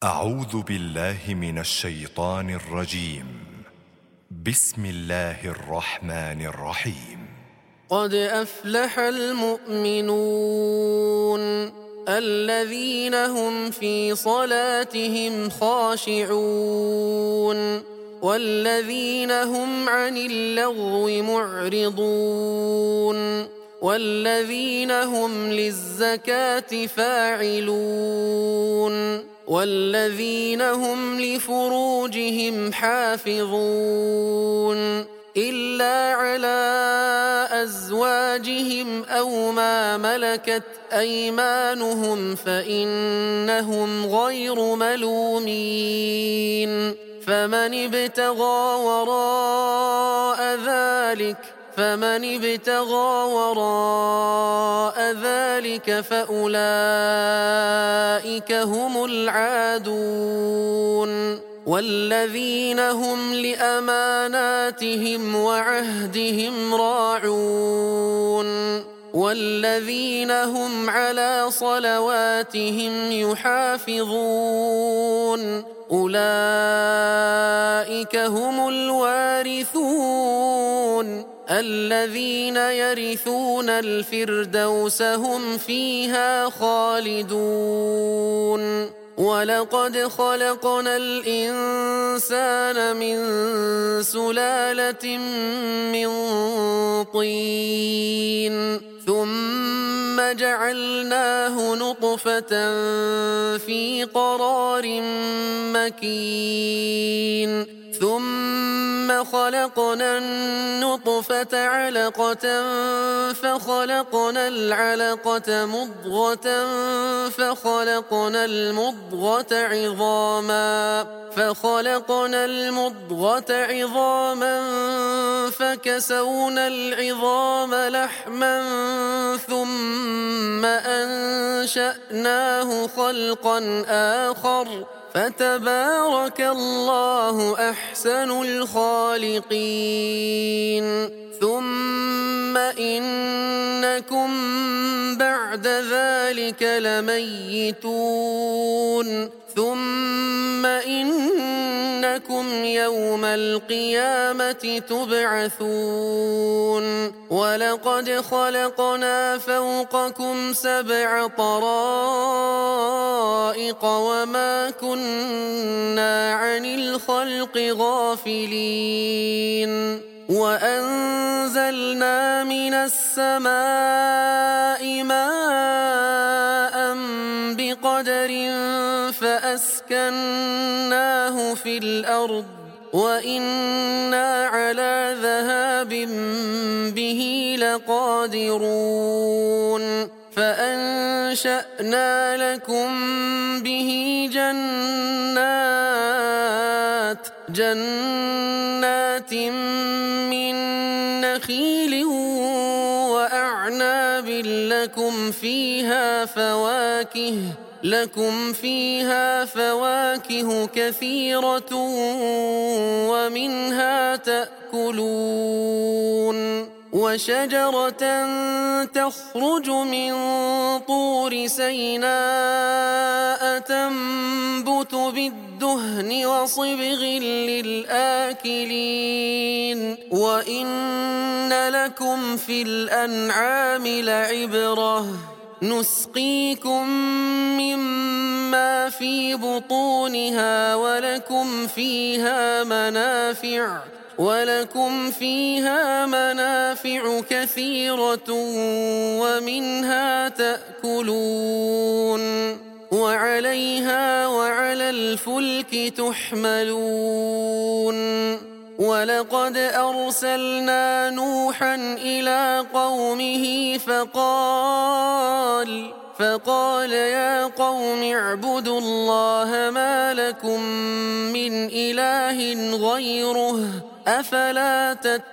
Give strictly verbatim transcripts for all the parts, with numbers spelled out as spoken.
أعوذ بالله من الشيطان الرجيم. بسم الله الرحمن الرحيم. قد أفلح المؤمنون الذين هم في صلاتهم خاشعون والذين هم عن اللغو معرضون والذين هم للزكاة فاعلون والذين هم لفروجهم حافظون إلا على أزواجهم أو ما ملكت أيمانهم فإنهم غير ملومين فمن ابتغى وراء ذلك فمن ابتغى وراء ذلك فأولئك هم العادون والذين هم لأماناتهم وعهدهم راعون والذين هم على صلواتهم يحافظون أولئك هم الوارثون الذين يرثون الفردوس هم فيها خالدون ولقد خلقنا الإنسان من سلالة من طين ثم جعلناه نطفة في قرار مكين ثم خلقنا النطفة علقة فخلقنا العلقة مضغة فخلقنا المضغة عظاما فخلقنا المضغة عظاما فكسونا العظام لحما ثم أنشأناه خلقا آخر فتبارك الله أحسن الخالقين ثم إنكم بعد ذلك لميتون ثم إنكم يوم القيامة تبعثون ولقد خلقنا فوقكم سبع طرائق وما كنا عن الخلق غافلين وأنزلنا من السماء ماء بقدر فأسكناه في الأرض وإنا على ذهاب به لقادرون فأنشأنا لكم به جنات جنات من نخيل وأعناب لكم فيها فواكه لكم فيها فواكه كثيرة ومنها تأكلون وشجرة تخرج من طور سيناء تنبت بالدهن وصبغ للآكلين وإن لكم في الأنعام لعبرة نسقيكم مما في بطونها ولكم فيها منافع ولكم فيها منافع كثيرة ومنها تأكلون وعليها وعلى الفلك تحملون ولقد أرسلنا نوحا إلى قومه فقال فقال يا قوم اعبدوا الله ما لكم من إله غيره أفلا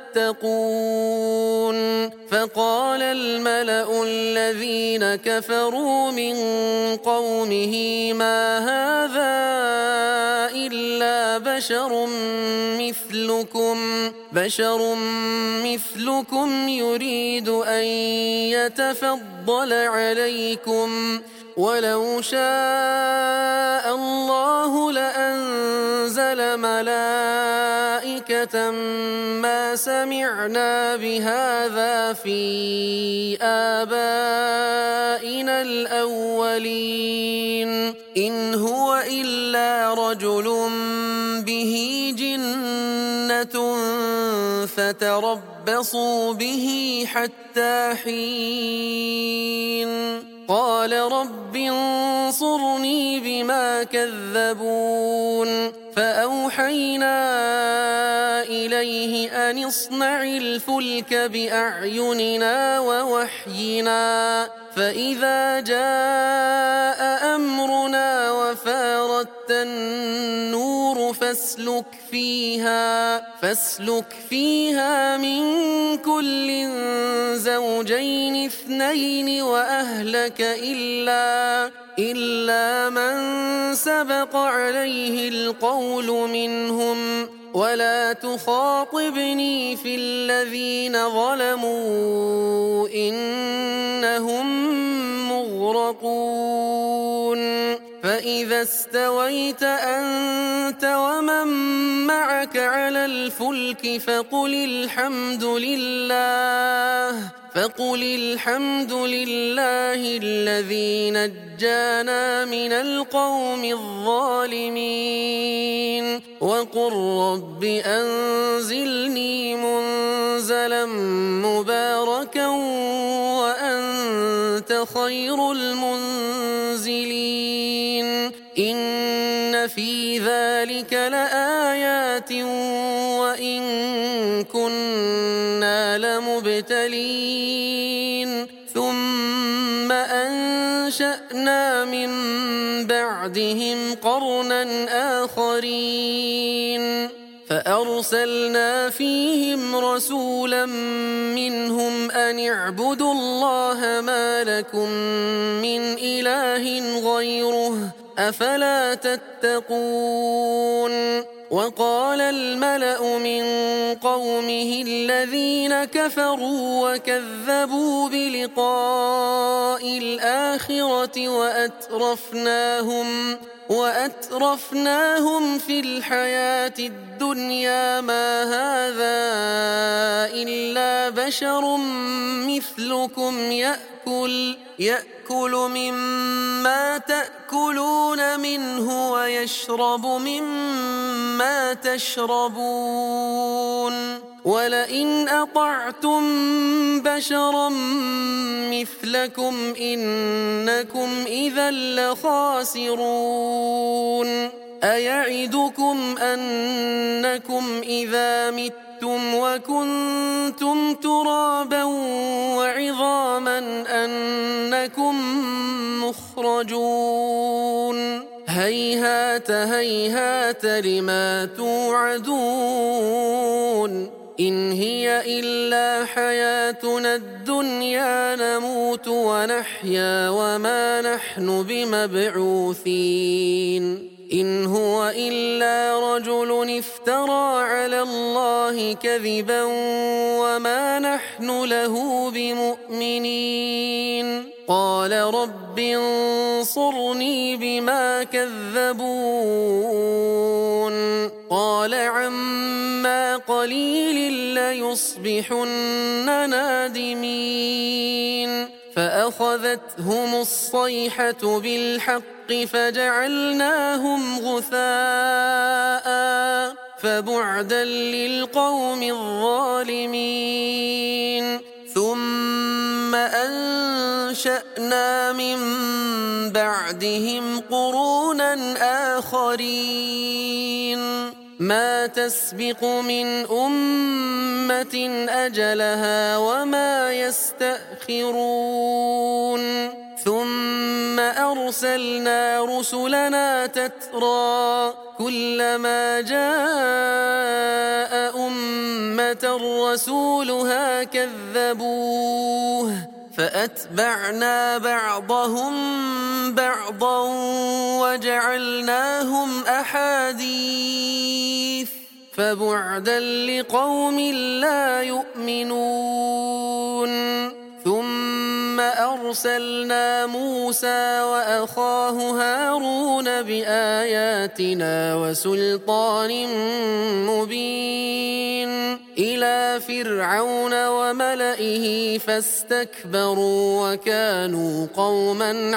تتقون فقال الملأ الذين كفروا من قومه ما هذا إلا بشر مثلكم بشر مثلكم يريد أن يتفضل عليكم ولو شاء الله أرسل ملائكة ما سمعنا بهذا في آبائنا الأولين إن هو إلا رجل به جنة فتربصوا به حتى حين قال رب انصرني بما كذبون فأوحينا إليه أن اصنع الفلك بأعيننا ووحينا فإذا جاء أمرنا وفارت النور فاسلك فيها فاسلك فيها من كل زوجين اثنين وأهلك إلا إلا من سبق عليه القول منهم ولا تخاطبني في الذين ظلموا إنهم مغرقون فإذا استويت أنت ومن معك على الفلك فقل الحمد لله فقل الحمد لله الذي نجانا من القوم الظالمين وقل رب أنزلني منزلا مباركا وأنت خير المنزلين إن في ذلك لآيات وإن كنا لمبتلين ثم أنشأنا من بعدهم قرنا آخرين فأرسلنا فيهم رسولا منهم أن اعبدوا الله ما لكم من إله غيره أفلا تتقون وقال الملأ من قومه الذين كفروا وكذبوا بلقاء الآخرة وأترفناهم وأترفناهم في الحياة الدنيا ما هذا إلا بشر مثلكم يأكل يأكل مما تأكلون منه ويشرب مما تشربون ولئن أطعتم بشرا مثلكم إنكم إذا لخاسرون أيعدكم أنكم إذا متم وكنتم ترابا وعظاما أنكم مخرجون هيهات هيهات لما توعدون إن هي إلا حياتنا الدنيا نموت ونحيا وما نحن بمبعوثين إن هو إلا رجل افترى على الله كذبا وما نحن له بمؤمنين قال رب انصرني بما كذبون قال عما قليل ليصبحن نادمين فأخذتهم الصيحة بالحق فجعلناهم غثاء فبعدا للقوم الظالمين ثم أنشأنا من بعدهم قرونا آخرين ما تسبق من أمة أجلها وما يستأخرون ثم أرسلنا رسلنا تترى كلما جاء أمة رسولها كذبوه فأتبعنا بعضهم بعضا وجعلناهم أحاديث فبعدا لقوم لا يؤمنون ثم أرسلنا موسى وأخاه هارون بآياتنا وسلطان مبين إلى فرعون وملئه فاستكبروا وكانوا قوما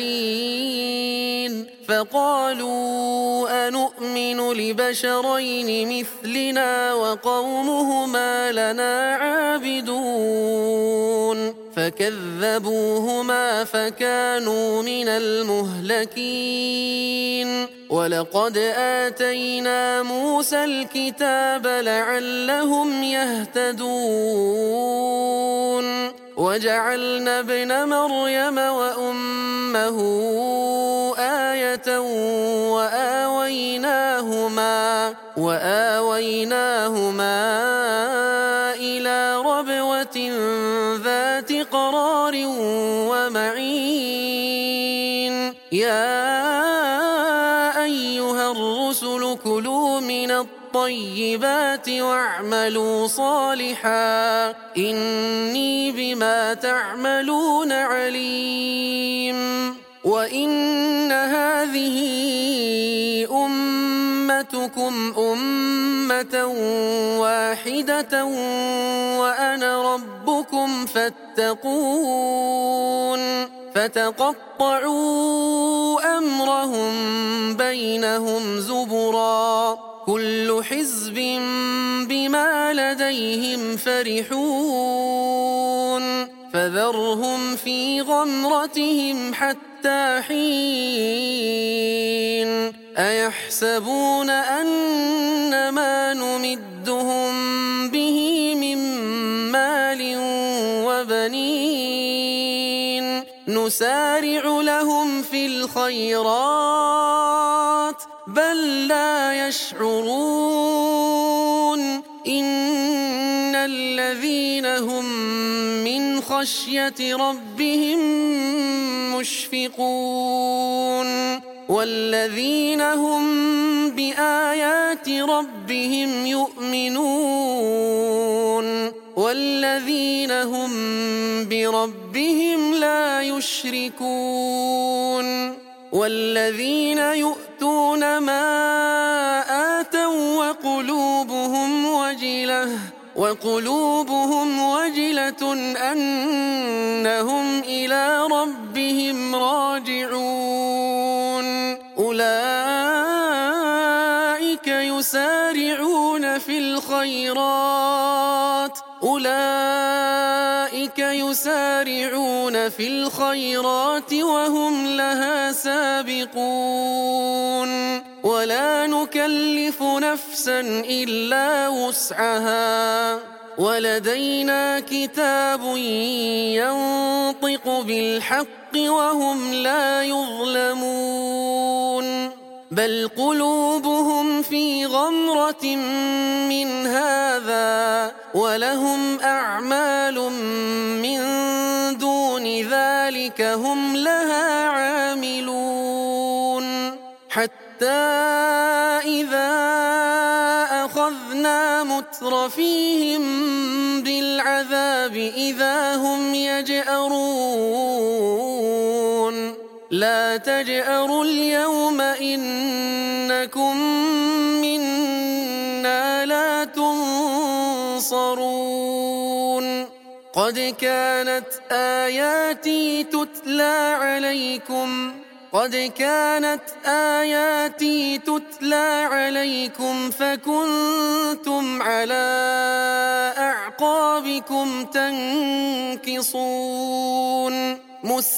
عالين فقالوا أنؤمن لبشرين مثلنا وقومهما لنا عابدون فكذبوهما فكانوا من المهلكين ولقد آتينا موسى الكتاب لعلهم يهتدون وجعلنا ابن مريم وأمه آية وآويناهما وآويناهما إلى ربوة ذات قرار ومعين يا أيها الرسل كلوا من الطيبات واعملوا صالحا إني بما تعملون عليم وإن هذه أمتكم أمة واحدة وأنا ربكم فاتقون فتقطعوا أمرهم بينهم زبرا كل حزب بما لديهم فرحون فذرهم في غمرتهم حتى حين أيحسبون أن ما نمدهم به من مال وبنين نسارع لهم في الخيرات بل لا يشعرون إن الذين هم من خشية ربهم مشفقون والذين هم بآيات ربهم يؤمنون والذين هم بربهم لا يشركون والذين يؤتون ما آتوا وقلوبهم وجلة وقلوبهم وجلة أنهم إلى ربهم راجعون أولئك يسارعون في الخيرات أولئك يسارعون في الخيرات وهم لها سابقون ولا نكلف نفسا إلا وسعها ولدينا كتاب ينطق بالحق وهم لا يظلمون بل قلوبهم في غمرة من هذا ولهم أعمال من دون ذلك هم لها عاملون حتى إذا أخذنا مترفيهم بالعذاب إذا هم يجأرون لا تجأروا اليوم إنكم منا لا تنصرون قد كانت آياتي تتلى عليكم قد كانت آياتي تتلى عليكم فكنتم على أعقابكم تنكصون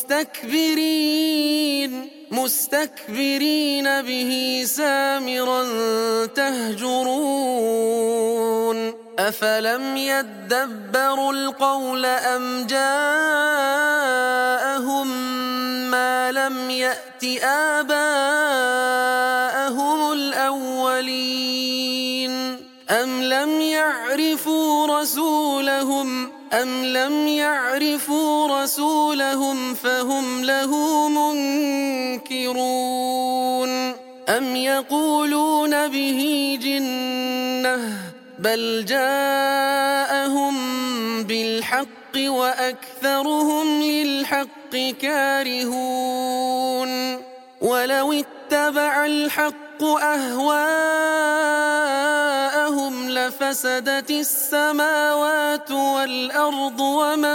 مستكبرين مستكبرين به سامرا تهجرون أفلم يدبروا القول أم جاءهم ما لم يأت آباءهم الأولين أم لم يعرفوا رسولهم أم لم يعرفوا رسولهم فهم له منكرون أم يقولون به جنة بل جاءهم بالحق وأكثرهم للحق كارهون ولو اتبع الحق أهواءهم لفسدت السماوات والأرض ومن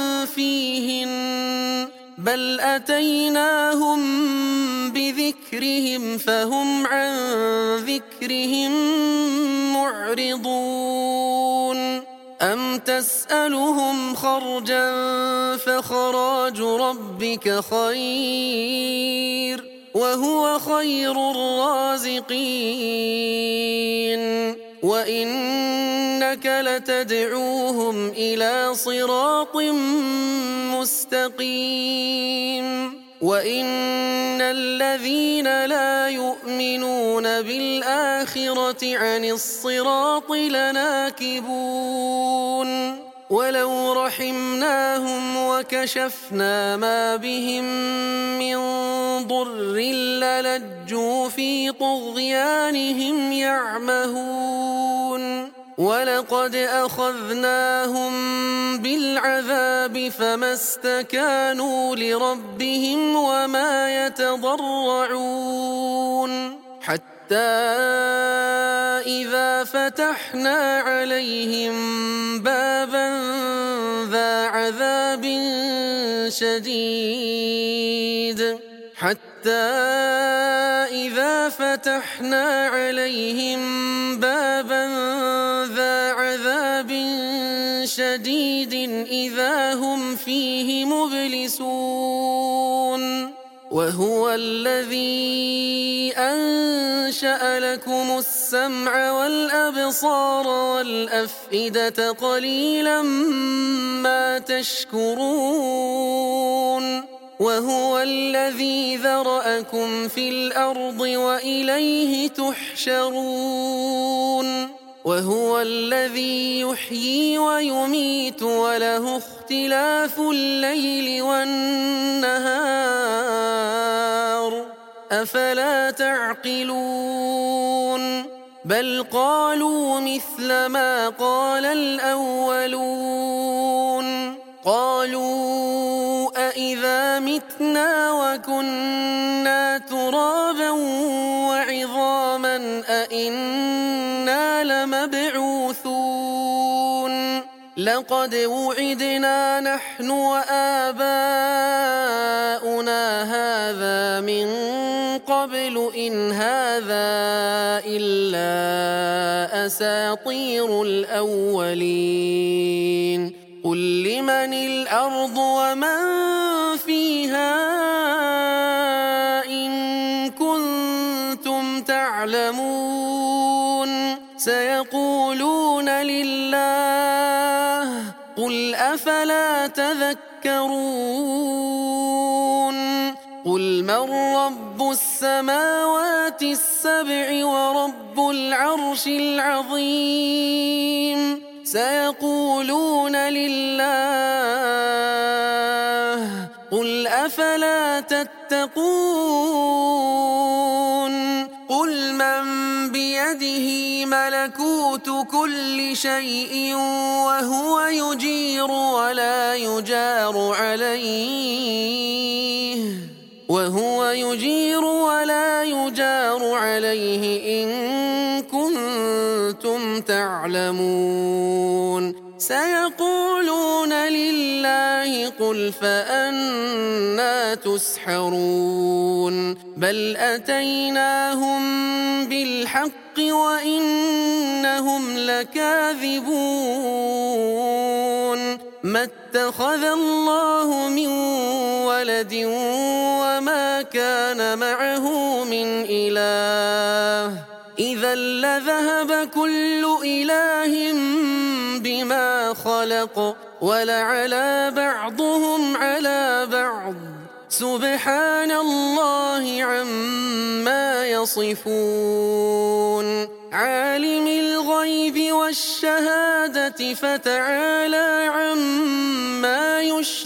فيهن بل أتيناهم بذكرهم فهم عن ذكرهم معرضون أم تسألهم خرجا فخراج ربك خير وهو خير الرازقين وإنك لتدعوهم إلى صراط مستقيم وإن الذين لا يؤمنون بالآخرة عن الصراط لناكبون ولو رحمناهم وكشفنا ما بهم من ضر للجوا في طغيانهم يعمهون ولقد أخذناهم بالعذاب فما استكانوا لربهم وما يتضرعون حتى إذا فتحنا عليهم بابا ذا عذاب شديد حتى إذا فتحنا عليهم بابا ذا عذاب شديد إذا هم فيه مبلسون وهو الذي أنشأ لكم السمع والأبصار والأفئدة قليلا ما تشكرون وهو الذي ذرأكم في الأرض وإليه تحشرون وهو الذي يحيي ويميت وله اختلاف الليل والنهار أفلا تعقلون بل قالوا مثل ما قال الأولون قالوا أإذا متنا وكنا ترابا وعظاما أإنا لمبعوثون لقد وعدنا نحن وآباؤنا هذا من قبل إن هذا إلا أساطير الأولين قل لمن الأرض ومن فيها إن كنتم تعلمون سيقولون لله قل أفلا تذكرون قل من رب السماوات السبع ورب العرش العظيم سيقولون لله قل أفلا تتقون قل من بيده ملكوت كل شيء وهو يجير ولا يجار عليه وهو يجير ولا يجار عليه إن كنتم تعلمون سيقولون لله قل فأنا تسحرون بل أتيناهم بالحق وإنهم لكاذبون ما اتخذ الله من ولد وما كان معه من إله إذا لذهب كل إله بما خلق ولعلى بعضهم على بعض سبحان الله عما يصفون عالم الغيب والشهادة فتعالى عما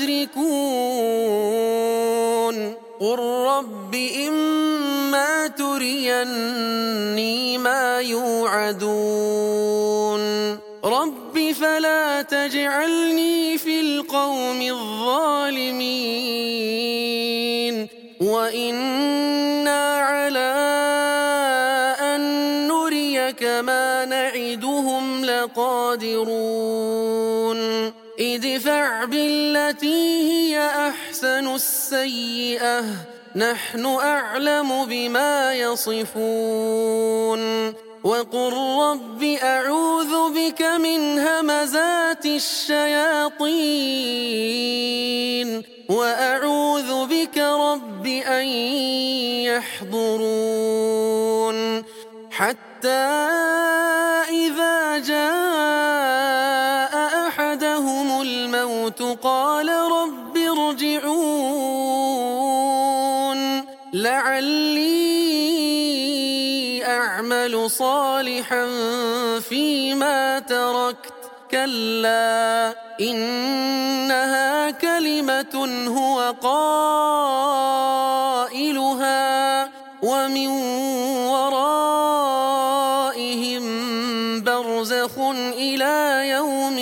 يشركون قل رب إما تريني ما يوعدون رب فلا تجعلني في القوم الظالمين وإنا على أن نريك ما نعدهم لقادرون ادفع بالتي هي أحسن السيئة نحن أعلم بما يصفون وقل رب أعوذ بك من همزات الشياطين وأعوذ بك رب أن يحضرون حتى إذا جاء أحدهم الموت قال رب ارجعون لعلي أعمل صالحا فيما تركت كلا إنها كلمة هو قائلها ومن ورائهم برزخ إلى يوم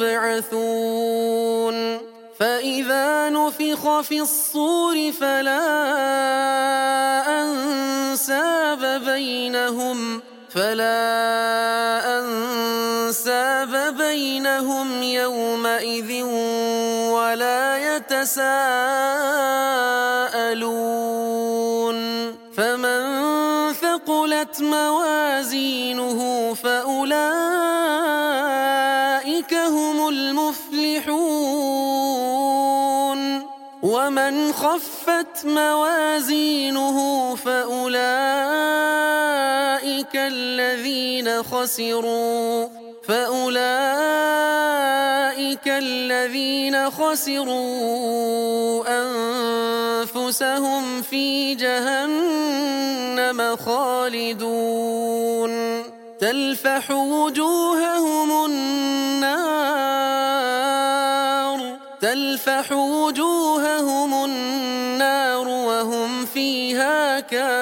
يبعثون فإذا نفخ في الصور فلا أنساب بينهم فلا أنساب بينهم يومئذ ولا يتساءلون فمن ثقلت موازينه فأولئك هم المفلحون ومن خفت موازينه فأولئك الذين خسروا فأولئك الذين خسروا أنفسهم في جهنم خالدون تلفح وجوههم النار تلفح وجوههم النار وهم فيها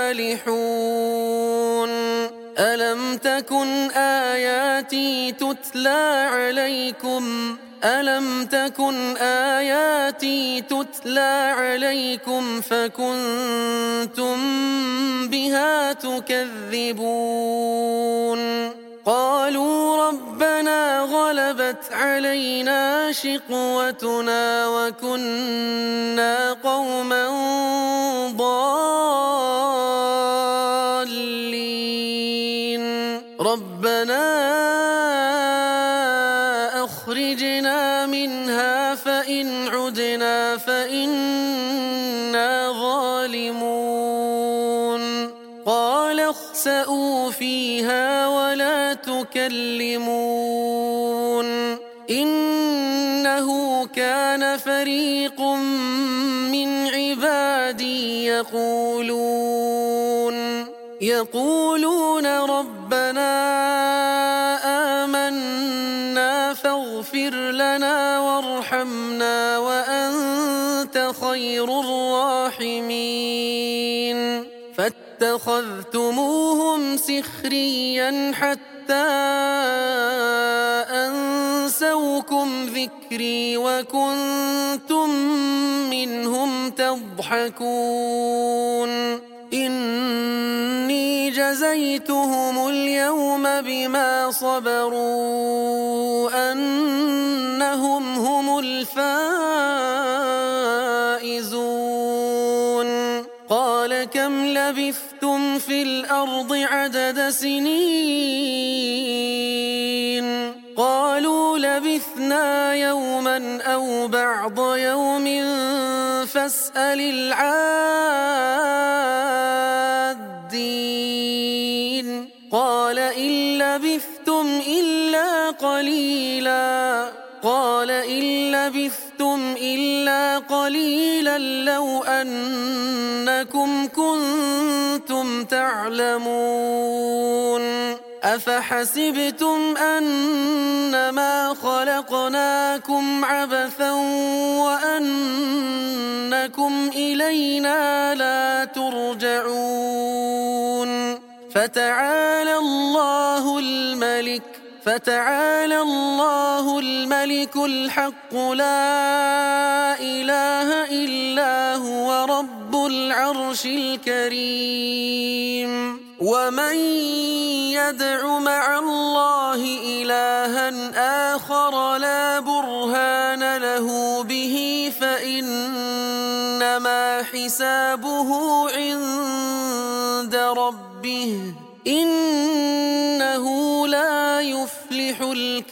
كالحون ألم تكن آياتي تتلى عليكم ألم تكن آياتي تتلى عليكم فكنتم بها تكذبون قالوا ربنا غلبت علينا شقوتنا وكنا قوما ضالين ربنا أخرجنا منها فإن عدنا فإنا ظالمون قال اخسئوا فيها ولا تكلمون إنه كان فريق من عبادي يقولون يقولون ربنا آمنا فاغفر لنا وارحمنا وأنت خير الراحمين فاتخذتموهم سخريا حتى أنسوكم ذكري وكنتم منهم تضحكون إني جزيتهم اليوم بما صبروا أنهم هم الفائزون قال كم لبثتم في الأرض عدد سنين قالوا لبثنا يوما أو بعض يوم فاسأل العادين قال إن لبثتم إلا قليلا قال إن لبثتم إلا قليلا لو أنكم كنتم تعلمون أفحسبتم أنما خلقناكم عبثا وأنكم إلينا لا ترجعون فتعالى الله الملك فتعالى الله الملك الحق لا إله إلا هو رب العرش الكريم ومن يدع مع الله إلها آخر لا برهان له به فإنما حسابه عند ربه إنه لا يفلح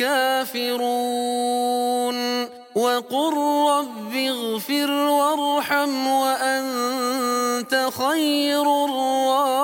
الكافرون وقل رب اغفر وارحم وأنت خير الراحمين